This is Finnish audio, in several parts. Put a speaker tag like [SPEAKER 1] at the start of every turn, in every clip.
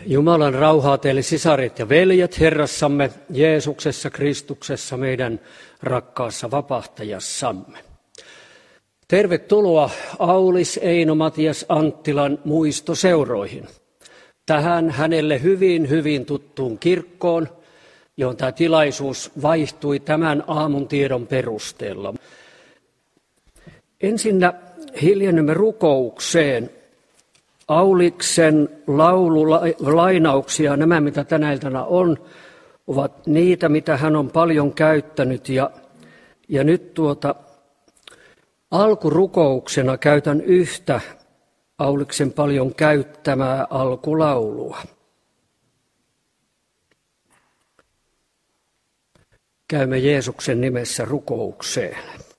[SPEAKER 1] Jumalan rauhaa teille sisaret ja veljet Herrassamme Jeesuksessa Kristuksessa meidän rakkaassa vapahtajassamme. Tervetuloa Aulis Eino Matias Anttilan muistoseuroihin. Tähän hänelle hyvin tuttuun kirkkoon, johon tämä tilaisuus vaihtui tämän aamun tiedon perusteella. Ensinnä hiljennymme rukoukseen. Auliksen laululainauksia, nämä mitä tänä iltana on, ovat niitä, mitä hän on paljon käyttänyt. Ja nyt alkurukouksena käytän yhtä Auliksen paljon käyttämää alkulaulua. Käymme Jeesuksen nimessä rukoukseen.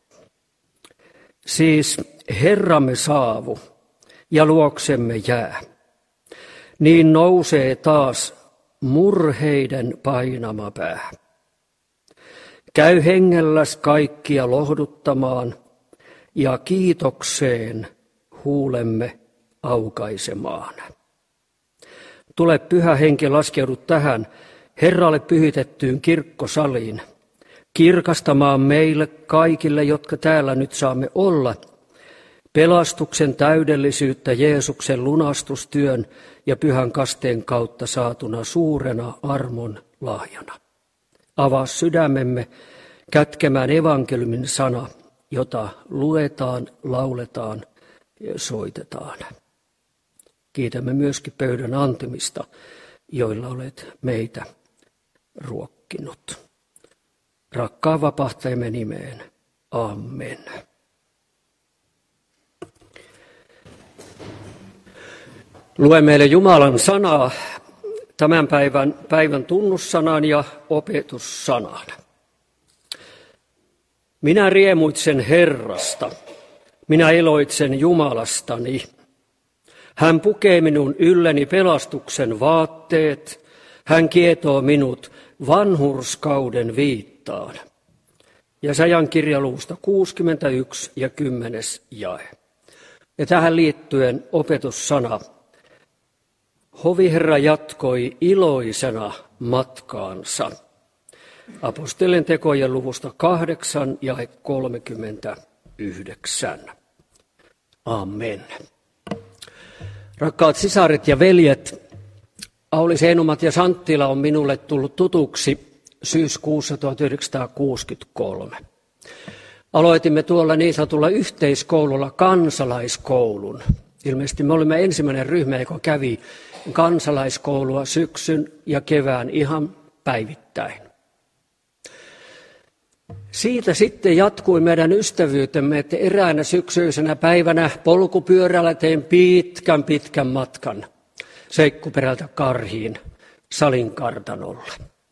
[SPEAKER 1] Siis Herramme saavu ja luoksemme jää. Niin nousee taas murheiden painama pää. Käy hengälläs kaikkia lohduttamaan ja kiitokseen huulemme aukaisemaan. Tule Pyhä Henki, laskeudu tähän Herralle pyhitettyyn kirkkosaliin, kirkastamaan meille kaikille, jotka täällä nyt saamme olla, pelastuksen täydellisyyttä Jeesuksen lunastustyön ja pyhän kasteen kautta saatuna suurena armon lahjana. Avaa sydämemme kätkemään evankeliumin sana, jota luetaan, lauletaan ja soitetaan. Kiitämme myöskin pöydän antimista, joilla olet meitä ruokkinut. Rakkaan vapahtajamme nimeen. Amen. Lue meille Jumalan sanaa, tämän päivän tunnussanan ja opetussanan. Minä riemuitsen Herrasta, minä iloitsen Jumalastani. Hän pukee minun ylleni pelastuksen vaatteet, hän kietoo minut vanhurskauden viittaan. Jesajan kirjaluvusta 61 ja 10. jae. Ja tähän liittyen opetussana. Hoviherra jatkoi iloisena matkaansa. Apostolien tekojen luvusta 8 ja 39. Amen. Rakkaat sisaret ja veljet, Aulis Eino Matias Anttila on minulle tullut tutuksi syyskuussa 1963. Aloitimme tuolla niin sanotulla yhteiskoululla kansalaiskoulun. Ilmeisesti me olimme ensimmäinen ryhmä, joka kävi kansalaiskoulua syksyn ja kevään ihan päivittäin. Siitä sitten jatkui meidän ystävyytemme, että eräänä syksyisenä päivänä polkupyörällä tein pitkän matkan Seikkuperältä Karhiin Salin kartanolle.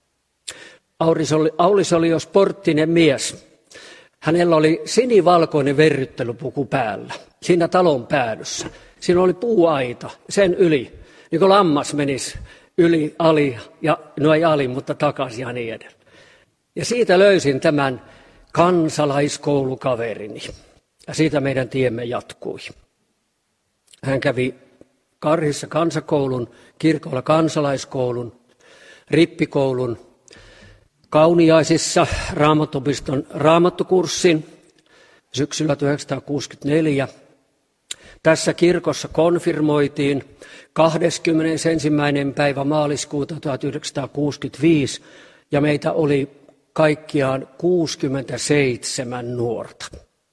[SPEAKER 1] Aulis oli jo sporttinen mies. Hänellä oli sinivalkoinen verryttelypuku päällä siinä talon päädyssä. Siinä oli puuaita sen yli, niin kuin lammas menisi yli, ali, ja no ei ali, mutta takaisin ja niin edelleen. Ja siitä löysin tämän kansalaiskoulukaverini. Ja siitä meidän tiemme jatkui. Hän kävi Karhissa kansakoulun, kirkolla kansalaiskoulun, rippikoulun, Kauniaisissa Raamattuopiston raamattukurssin syksyllä 1964. Tässä kirkossa konfirmoitiin 21. päivä maaliskuuta 1965 ja meitä oli kaikkiaan 67 nuorta.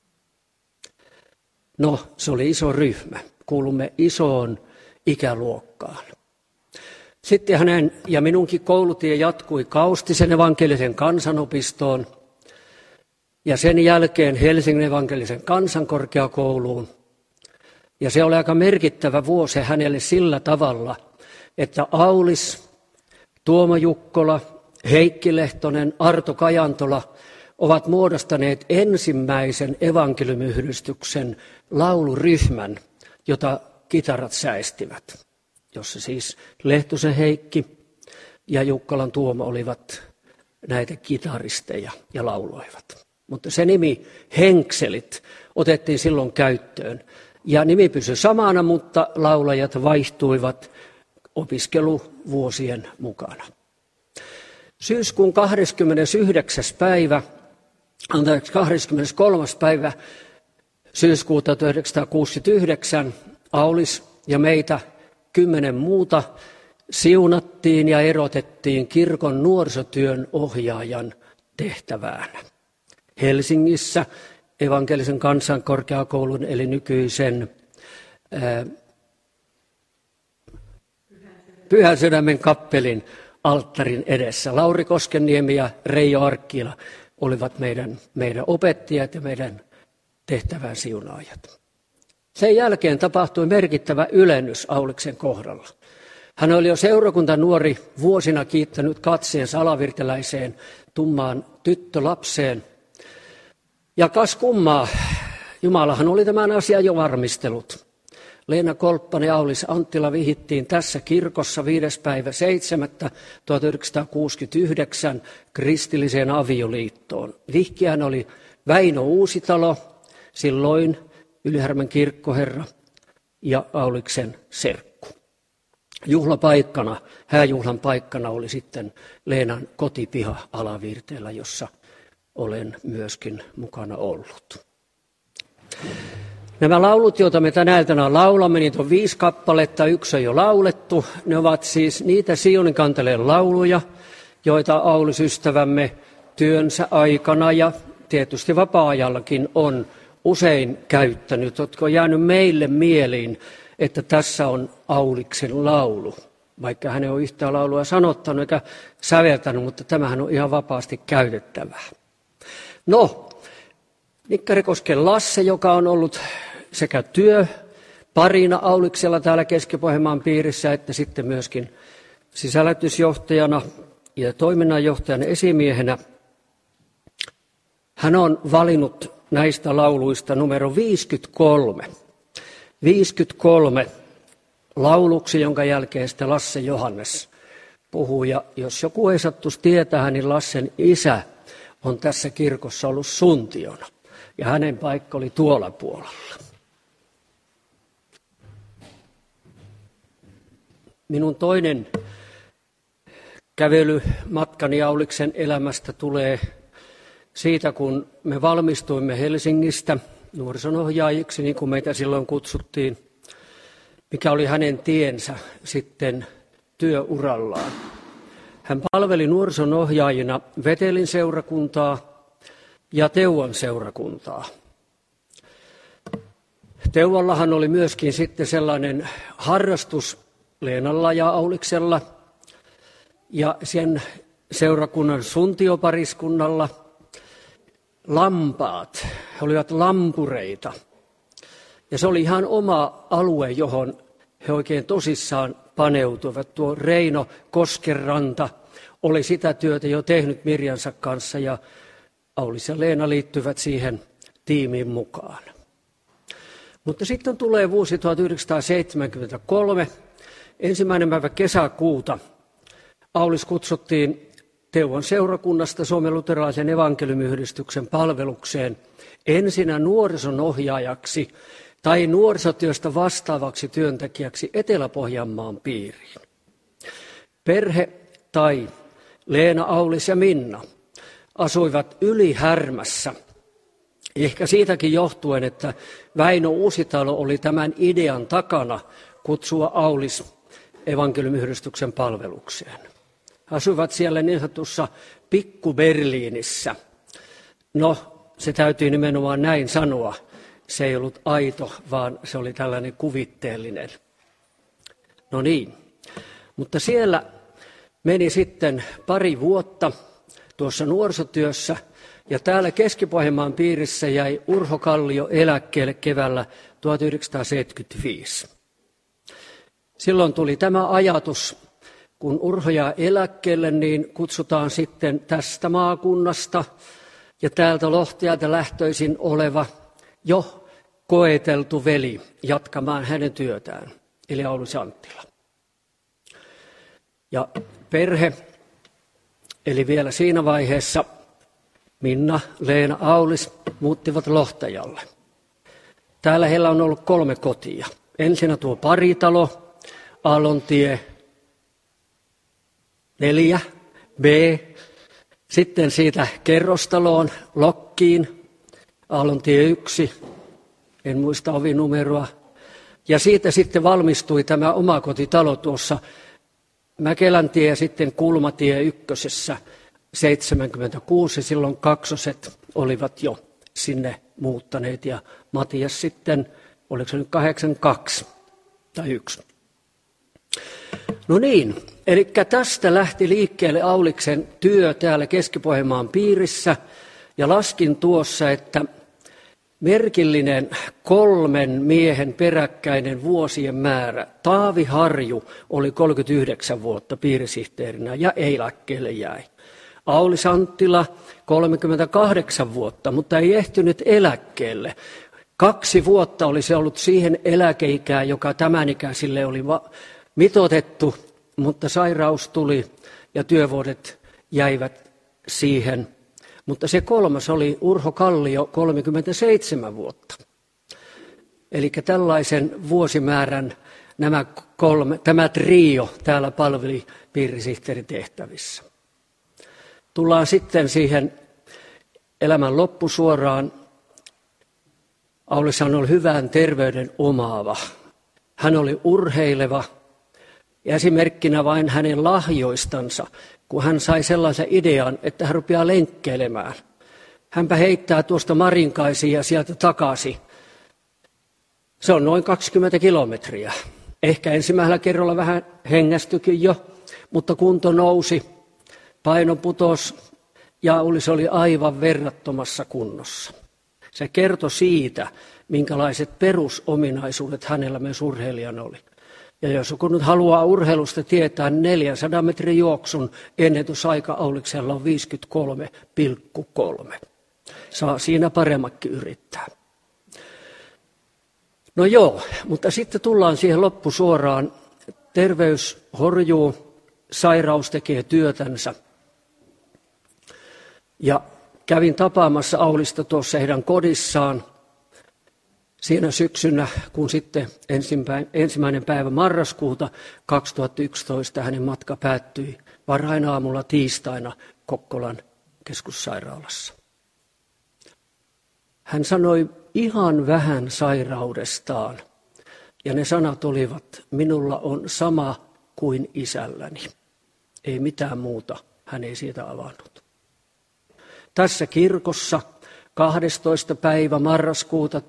[SPEAKER 1] No, se oli iso ryhmä. Kuulumme isoon ikäluokkaan. Sitten hänen ja minunkin koulutie jatkui Kaustisen evankelisen kansanopistoon ja sen jälkeen Helsingin evankelisen kansankorkeakouluun. Ja se oli aika merkittävä vuosi hänelle sillä tavalla, että Aulis, Tuomo Jukkola, Heikki Lehtonen, Arto Kajantola ovat muodostaneet ensimmäisen evankeliumiyhdistyksen lauluryhmän, jota kitarat säestivät, jossa siis Lehtosen Heikki ja Jukkolan Tuomo olivat näitä kitaristeja ja lauloivat. Mutta se nimi Henkselit otettiin silloin käyttöön. Ja nimi pysyi samana, mutta laulajat vaihtuivat opiskeluvuosien mukana. Syyskuun 23. päivä syyskuuta 1969 Aulis ja meitä 10 muuta siunattiin ja erotettiin kirkon nuorisotyön ohjaajan tehtävään. Helsingissä evankelisen kansankorkeakoulun eli nykyisen Pyhän Sydämen kappelin alttarin edessä. Lauri Koskenniemi ja Reijo Arkkila olivat meidän opettajat ja meidän tehtävän siunaajat. Sen jälkeen tapahtui merkittävä ylennys Auliksen kohdalla. Hän oli jo seurakuntanuori vuosina kiittänyt katseensa alavirteläiseen tummaan tyttölapseen. Ja kas kummaa, Jumalahan oli tämän asian jo varmistellut. Leena Kolppanen ja Aulis Anttila vihittiin tässä kirkossa 5.7.1969 kristilliseen avioliittoon. Vihkijänä oli Väinö Uusitalo, silloin Ylihärmän kirkkoherra ja Auliksen serkku. Hääjuhlan paikkana oli sitten Leenan kotipiha Alavirteellä, jossa olen myöskin mukana ollut. Nämä laulut, joita me tänä iltana laulamme, niitä on 5 kappaletta, 1 on jo laulettu. Ne ovat siis niitä Sionin kanteleen lauluja, joita Aulis ystävämme työnsä aikana ja tietysti vapaa-ajallakin on usein käyttänyt, jotka on jäänyt meille mieliin, että tässä on Auliksen laulu. Vaikka hän ei ole yhtään laulua sanottanut eikä säveltänyt, mutta tämähän on ihan vapaasti käytettävää. No, Nikkarikosken Lasse, joka on ollut sekä työparina Auliksella täällä Keski-Pohjanmaan piirissä, että sitten myöskin sisällytysjohtajana ja toiminnanjohtajan esimiehenä. Hän on valinnut näistä lauluista numero 53. 53 lauluksi, jonka jälkeen sitten Lasse Johannes puhuu. Ja jos joku ei sattuisi tietää, niin Lassen isä on tässä kirkossa ollut suntiona. Ja hänen paikka oli tuolla puolella. Minun toinen kävelymatkani Auliksen elämästä tulee siitä, kun me valmistuimme Helsingistä nuorisonohjaajiksi, niin kuin meitä silloin kutsuttiin, mikä oli hänen tiensä sitten työurallaan. Hän palveli nuorisonohjaajina Vetelin seurakuntaa ja Teuvan seurakuntaa. Teuvallahan oli myöskin sitten sellainen harrastus Leenalla ja Auliksella ja sen seurakunnan suntiopariskunnalla lampaat. He olivat lampureita. Ja se oli ihan oma alue, johon he oikein tosissaan paneutuivat. Tuo Reino Koskenranta oli sitä työtä jo tehnyt Mirjansa kanssa ja Aulis ja Leena liittyvät siihen tiimiin mukaan. Mutta sitten tulee vuosi 1973, 1. päivä kesäkuuta. Aulis kutsuttiin Teuvan seurakunnasta Suomen luterilaisen evankeliumiyhdistyksen palvelukseen ensinnä nuorisonohjaajaksi tai nuorisotyöstä vastaavaksi työntekijäksi Etelä-Pohjanmaan piiriin. Perhe tai Leena, Aulis ja Minna asuivat Ylihärmässä. Ehkä siitäkin johtuen, että Väinö Uusitalo oli tämän idean takana kutsua Aulis evankeliumiyhdistyksen palvelukseen. Asuivat siellä niin sanotussa Pikku-Berliinissä. No, se täytyy nimenomaan näin sanoa. Se ei ollut aito, vaan se oli tällainen kuvitteellinen. No niin, mutta siellä meni sitten 2 vuotta tuossa nuorisotyössä. Ja täällä Keski-Pohjanmaan piirissä jäi Urho Kallio eläkkeelle keväällä 1975. Silloin tuli tämä ajatus, kun Urho jää eläkkeelle, niin kutsutaan sitten tästä maakunnasta ja täältä Lohtialta lähtöisin oleva jo koeteltu veli jatkamaan hänen työtään, eli Aulis Anttila. Ja perhe, eli vielä siinä vaiheessa Minna, Leena, Aulis muuttivat Lohtajalle. Täällä heillä on ollut 3 kotia. Ensinnä tuo paritalo, Aallontie 4, B. Sitten siitä kerrostaloon, Lokkiin, Aallontie 1, en muista ovinumeroa. Ja siitä sitten valmistui tämä omakotitalo tuossa Mäkeläntie ja sitten Kulmatie 1, 76, ja silloin kaksoset olivat jo sinne muuttaneet, ja Matias sitten, oliko se nyt 82 tai 1. No niin, eli tästä lähti liikkeelle Auliksen työ täällä Keski-Pohjanmaan piirissä, ja laskin tuossa, että merkillinen 3 miehen peräkkäinen vuosien määrä. Taavi Harju oli 39 vuotta piirisihteerinä ja eläkkeelle jäi. Aulis Anttila 38 vuotta, mutta ei ehtinyt eläkkeelle. 2 vuotta olisi ollut siihen eläkeikään, joka tämän ikäisille oli mitoitettu, mutta sairaus tuli ja työvuodet jäivät siihen. Mutta se 3. oli Urho Kallio, 37 vuotta. Eli tällaisen vuosimäärän tämä trio täällä palveli piirisihteeritehtävissä. Tullaan sitten siihen elämän loppusuoraan. Aulis oli hyvän terveyden omaava. Hän oli urheileva ja esimerkkinä vain hänen lahjoistansa, kun hän sai sellaisen idean, että hän rupeaa lenkkeilemään. Hänpä heittää tuosta Marinkaisiin ja sieltä takaisin. Se on noin 20 kilometriä. Ehkä ensimmäisellä kerralla vähän hengästyikin jo, mutta kunto nousi, paino putosi ja Aulis oli aivan verrattomassa kunnossa. Se kertoi siitä, minkälaiset perusominaisuudet hänellä myös urheilijana oli. Ja jos kun nyt haluaa urheilusta tietää, 400 metrin juoksun ennätysaika Auliksella on 53,3. Saa siinä paremmakin yrittää. No joo, mutta sitten tullaan siihen loppusuoraan. Terveys horjuu, sairaus tekee työtänsä. Ja kävin tapaamassa Aulista tuossa heidän kodissaan siinä syksynä, kun sitten 1. päivä marraskuuta 2011 hänen matka päättyi varhain aamulla tiistaina Kokkolan keskussairaalassa. Hän sanoi ihan vähän sairaudestaan, ja ne sanat olivat, minulla on sama kuin isälläni. Ei mitään muuta, hän ei siitä avannut. Tässä kirkossa 12. päivä marraskuuta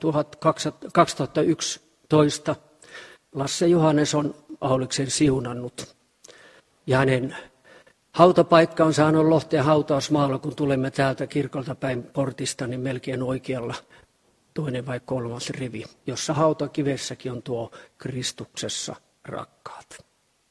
[SPEAKER 1] 2011 Lasse Johannes on Auliksen siunannut. Ja hänen hautapaikkansa on Lohteen hautausmaalla, kun tulemme täältä kirkolta päin portista, niin melkein oikealla 2. vai 3. rivi, jossa hautakivessäkin on tuo Kristuksessa rakkaat.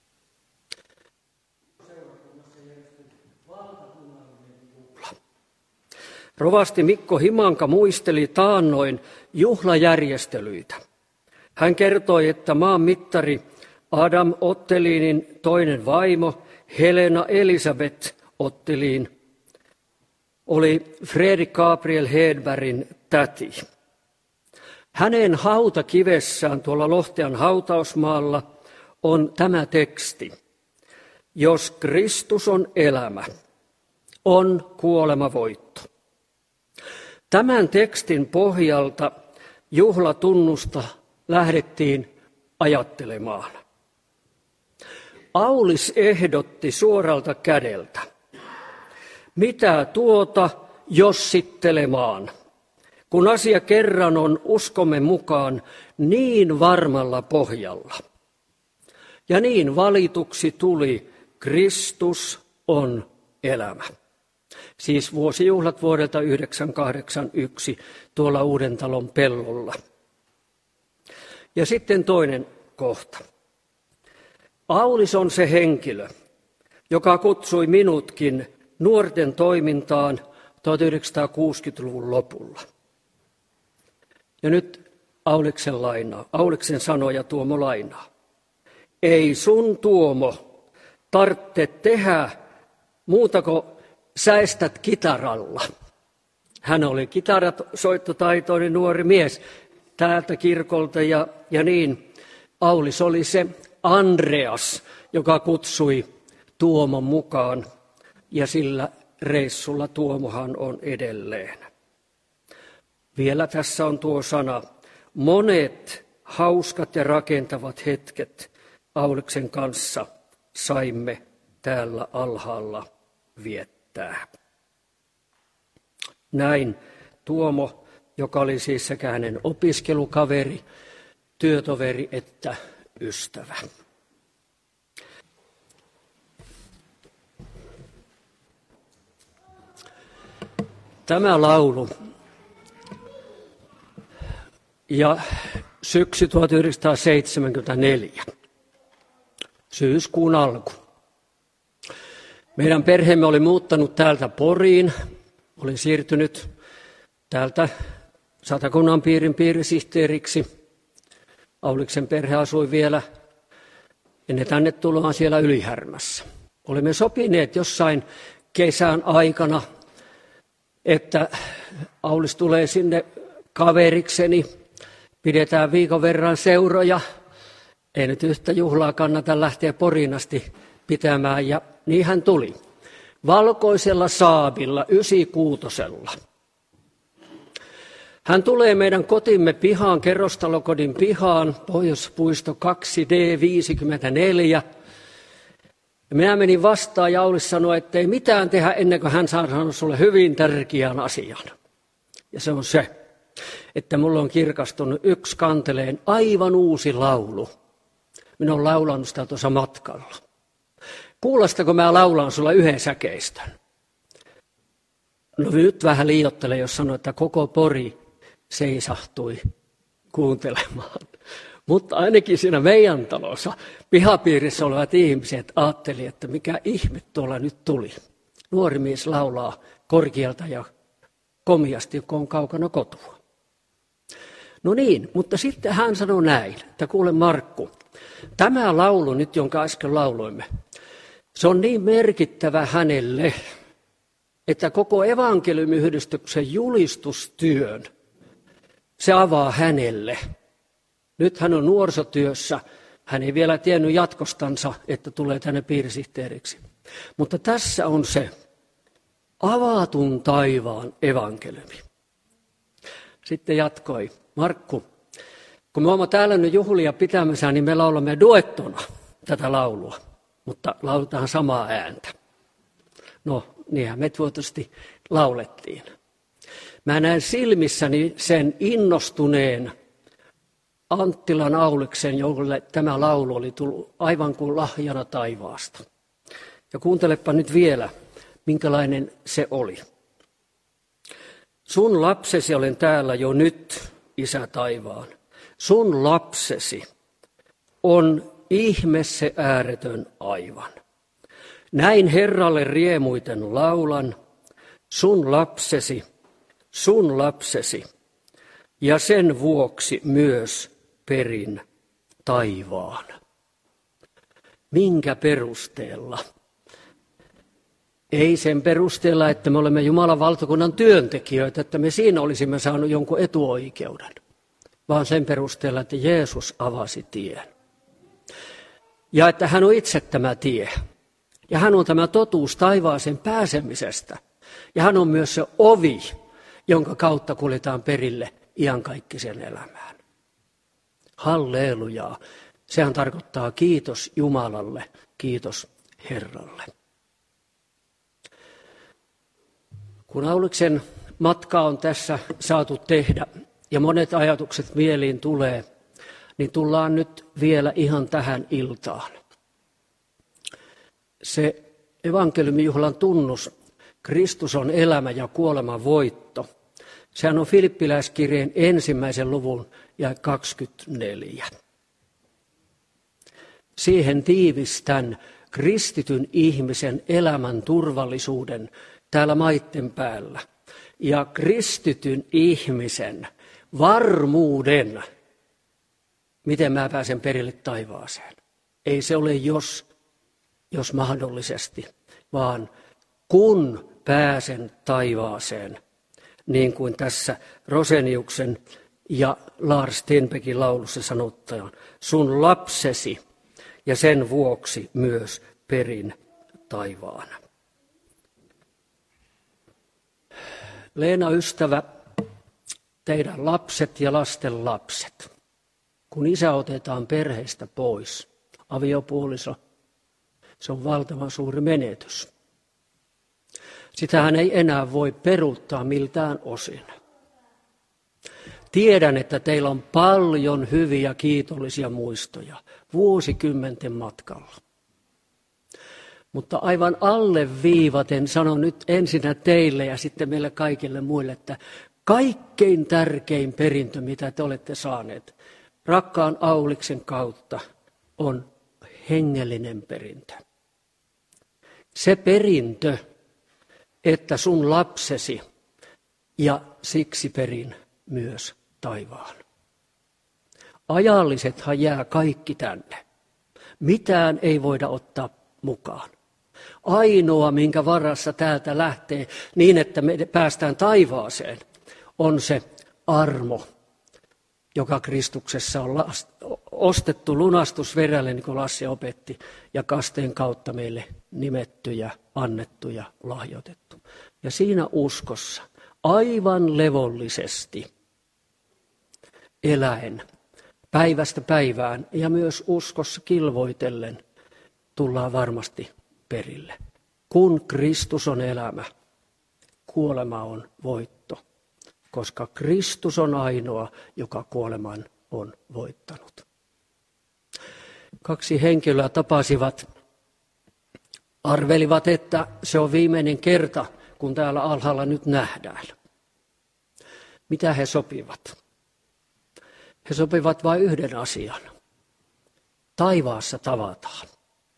[SPEAKER 1] Rovasti Mikko Himanka muisteli taannoin juhlajärjestelyitä. Hän kertoi, että maan mittari Adam Ottelinin toinen vaimo Helena Elisabeth Ottelin oli Fredrik Gabriel Hedbergin täti. Hänen hautakivessään tuolla Lohteen hautausmaalla on tämä teksti. Jos Kristus on elämä, on kuolema voitto. Tämän tekstin pohjalta juhlatunnusta lähdettiin ajattelemaan. Aulis ehdotti suoralta kädeltä. Mitä tuota jossittelemaan, kun asia kerran on uskomme mukaan niin varmalla pohjalla. Ja niin valituksi tuli, Kristus on elämä. Siis vuosijuhlat vuodelta 1981 tuolla Uudentalon pellolla. Ja sitten toinen kohta. Aulis on se henkilö, joka kutsui minutkin nuorten toimintaan 1960-luvun lopulla. Ja nyt Auliksen sanoja Tuomo lainaa. Ei sun Tuomo tarvitse tehdä muuta kuin säestät kitaralla. Hän oli kitarasoittotaitoinen nuori mies täältä kirkolta ja niin. Aulis oli se Andreas, joka kutsui Tuomon mukaan, ja sillä reissulla Tuomohan on edelleen. Vielä tässä on tuo sana, monet hauskat ja rakentavat hetket Auliksen kanssa saimme täällä alhaalla viettää. Näin Tuomo, joka oli siis sekä hänen opiskelukaveri, työtoveri että ystävä. Tämä laulu ja syksy 1974, syyskuun alku. Meidän perheemme oli muuttanut täältä Poriin, oli siirtynyt täältä Satakunnan piirin piirisihteeriksi. Auliksen perhe asui vielä ennen tänne tuloaan siellä Ylihärmässä. Olimme sopineet jossain kesän aikana, että Aulis tulee sinne kaverikseni, pidetään viikon verran seuroja. Ei nyt yhtä juhlaa kannata lähteä Poriin asti pitämään, ja niin hän tuli. Valkoisella Saabilla 96. Hän tulee meidän kotimme pihaan, kerrostalokodin pihaan, Pohjoispuisto 2D54. Minä menin vastaan ja Aulis sanoi, että ei mitään tehdä ennen kuin hän saa sanoa sulle hyvin tärkeän asian. Ja se on se, että mulla on kirkastunut yksi kanteleen aivan uusi laulu. Minä olen laulanut sitä tuossa matkalla. Kuulostako mä laulan sulla yhden säkeistön? No nyt vähän liioittelen, jos sanon, että koko Pori seisahtui kuuntelemaan. Mutta ainakin siinä meidän talossa pihapiirissä olevat ihmiset ajattelivat, että mikä ihme tuolla nyt tuli. Nuori mies laulaa korkealta ja komiasti, kun on kaukana kotua. No niin, mutta sitten hän sanoi näin, että kuule Markku, tämä laulu nyt, jonka äsken lauloimme, se on niin merkittävä hänelle, että koko evankeliumiyhdistyksen julistustyön se avaa hänelle. Nyt hän on nuorisotyössä, hän ei vielä tiennyt jatkostansa, että tulee tänne piirisihteeriksi. Mutta tässä on se avatun taivaan evankeliumi. Sitten jatkoi, Markku, kun me olemme täällä nyt juhlia pitämässä, niin me laulamme duettona tätä laulua, mutta lauletaan samaa ääntä. No, niinhän me tuotusti laulettiin. Mä näen silmissäni sen innostuneen Anttilan Auliksen, jolle tämä laulu oli tullut aivan kuin lahjana taivaasta. Ja kuuntelepa nyt vielä, minkälainen se oli. Sun lapsesi olen täällä jo nyt, Isä taivaan. Sun lapsesi on ihme se ääretön aivan. Näin Herralle riemuiten laulan, sun lapsesi, ja sen vuoksi myös perin taivaan. Minkä perusteella? Ei sen perusteella, että me olemme Jumalan valtakunnan työntekijöitä, että me siinä olisimme saaneet jonkun etuoikeuden, vaan sen perusteella, että Jeesus avasi tien. Ja että hän on itse tämä tie. Ja hän on tämä totuus taivaaseen pääsemisestä. Ja hän on myös se ovi, jonka kautta kuljetaan perille iankaikkiseen elämään. Hallelujaa. Sehän tarkoittaa kiitos Jumalalle, kiitos Herralle. Kun Auliksen matka on tässä saatu tehdä ja monet ajatukset mieliin tulee, niin tullaan nyt vielä ihan tähän iltaan. Se evankeliumijuhlan tunnus, Kristus on elämä ja kuoleman voitto. Sehän on Filippiläiskirjeen 1. luvun ja 24. Siihen tiivistän kristityn ihmisen elämän turvallisuuden täällä maitten päällä. Ja kristityn ihmisen varmuuden, miten mä pääsen perille taivaaseen. Ei se ole jos mahdollisesti, vaan kun pääsen taivaaseen, niin kuin tässä Roseniuksen ja Lars Stenbeckin laulussa sanotaan, sun lapsesi ja sen vuoksi myös perin taivaan. Leena, ystävä, teidän lapset ja lasten lapset, kun isä otetaan perheestä pois, aviopuoliso, se on valtavan suuri menetys. Sitähän ei enää voi peruuttaa miltään osin. Tiedän, että teillä on paljon hyviä kiitollisia muistoja vuosikymmenten matkalla. Mutta aivan alleviivaten sanon nyt ensinnä teille ja sitten meille kaikille muille, että kaikkein tärkein perintö, mitä te olette saaneet rakkaan Auliksen kautta, on hengellinen perintö. Se perintö, että sun lapsesi ja siksi perin myös taivaan. Ajallisethan jää kaikki tänne. Mitään ei voida ottaa mukaan. Ainoa, minkä varassa täältä lähtee niin, että me päästään taivaaseen, on se armo, joka Kristuksessa on ostettu lunastusverelle, niin kuin Lassi opetti, ja kasteen kautta meille nimetty ja annettu ja lahjoitettu. Ja siinä uskossa aivan levollisesti eläen päivästä päivään ja myös uskossa kilvoitellen tullaan varmasti perille. Kun Kristus on elämä, kuolema on voitto, koska Kristus on ainoa, joka kuoleman on voittanut. 2 henkilöä tapasivat, arvelivat, että se on viimeinen kerta, kun täällä alhaalla nyt nähdään. Mitä he sopivat? He sopivat vain yhden asian. Taivaassa tavataan.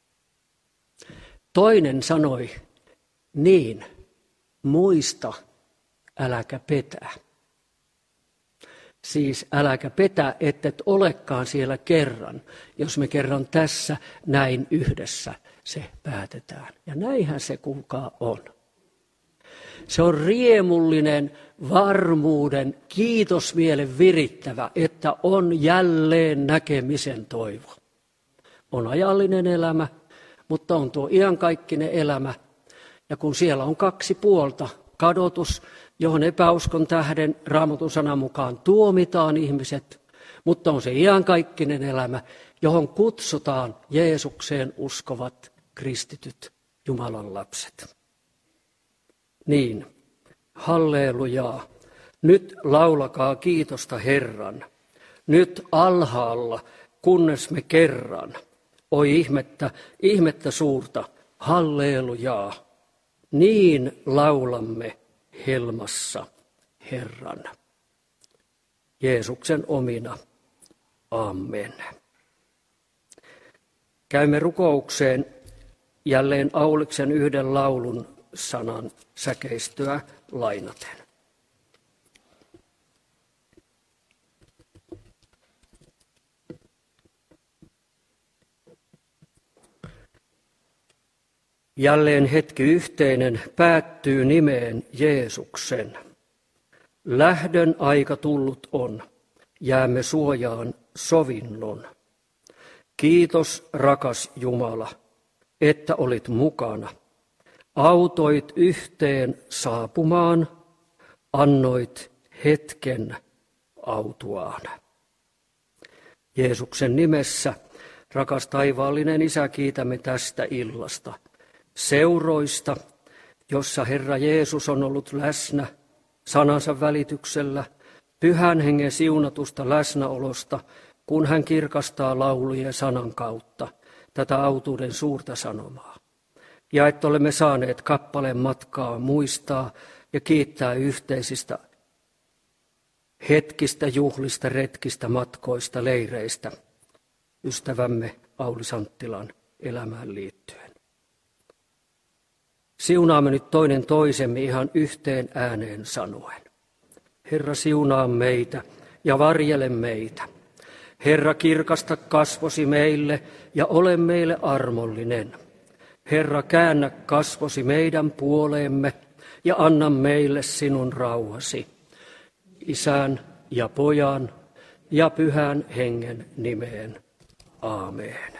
[SPEAKER 1] Toinen sanoi, niin, muista, äläkä petä. Siis äläkä petä, ettet olekaan siellä kerran, jos me kerran tässä näin yhdessä se päätetään. Ja näinhän se kuulkaa on. Se on riemullinen, varmuuden, kiitosmielen virittävä, että on jälleen näkemisen toivo. On ajallinen elämä, mutta on tuo iankaikkinen elämä. Ja kun siellä on 2 puolta, kadotus, johon epäuskon tähden Raamatun sanan mukaan tuomitaan ihmiset, mutta on se iankaikkinen elämä, johon kutsutaan Jeesukseen uskovat kristityt Jumalan lapset. Niin, hallelujaa. Nyt laulakaa kiitosta Herran. Nyt alhaalla, kunnes me kerran. Oi ihmettä suurta, hallelujaa. Niin laulamme helmassa Herran. Jeesuksen omina. Amen. Käymme rukoukseen jälleen Auliksen yhden laulun sanan säkeistöä lainaten. Jälleen hetki yhteinen päättyy nimeen Jeesuksen. Lähdön aika tullut on, jäämme suojaan sovinnon. Kiitos rakas Jumala, että olit mukana. Autoit yhteen saapumaan, annoit hetken autuaan. Jeesuksen nimessä, rakas taivaallinen Isä, kiitämme tästä illasta. Seuroista, jossa Herra Jeesus on ollut läsnä sanansa välityksellä, Pyhän Hengen siunatusta läsnäolosta, kun hän kirkastaa laulujen sanan kautta tätä autuuden suurta sanomaa. Ja että olemme saaneet kappaleen matkaa muistaa ja kiittää yhteisistä hetkistä, juhlista, retkistä, matkoista, leireistä, ystävämme Aulis Anttilan elämään liittyen. Siunaamme nyt toinen toisemme ihan yhteen ääneen sanoen. Herra, siunaa meitä ja varjele meitä. Herra, kirkasta kasvosi meille ja ole meille armollinen. Herra, käännä kasvosi meidän puoleemme ja anna meille sinun rauhasi. Isän ja Pojan ja Pyhän Hengen nimeen. Aamen.